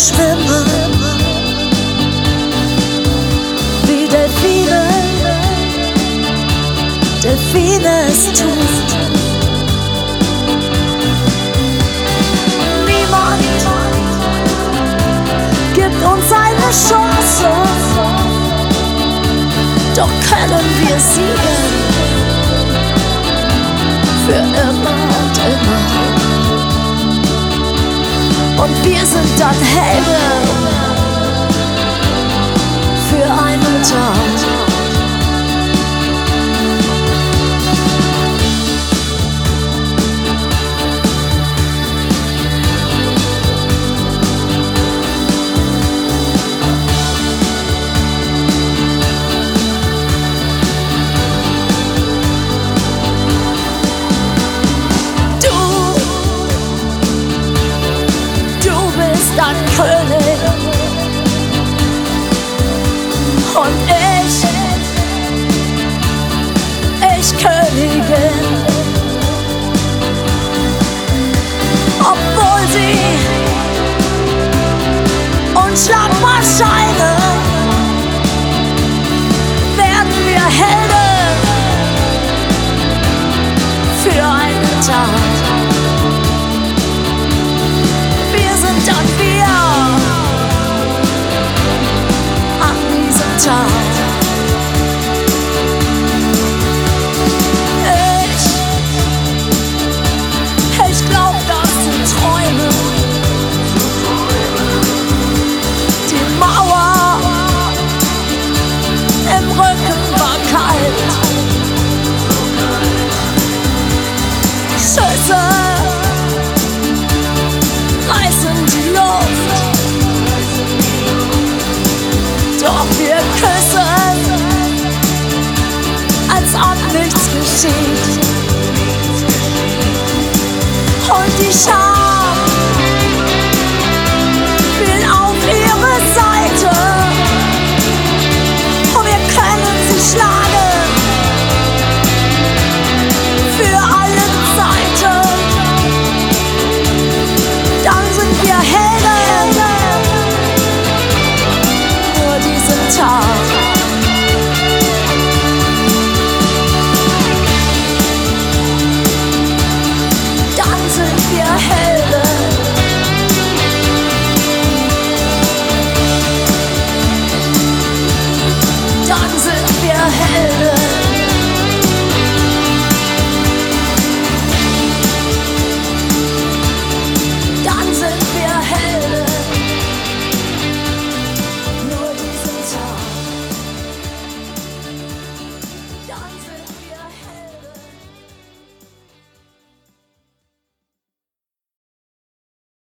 schwimmen wie Delfine, Delfine es tun. Niemand gibt uns eine Chance, doch können wir siegen für immer und immer. Und wir sind dann Helden für einen Tag. Ein König und ich Königin, obwohl sie unschlagbar scheinen, werden wir Helden für einen Tag. Ich glaub, das sind Träume. Die Mauer im Rücken war kalt. Schüsse reißen die Luft, doch wir küssen, als ob nichts geschieht. Und die Scham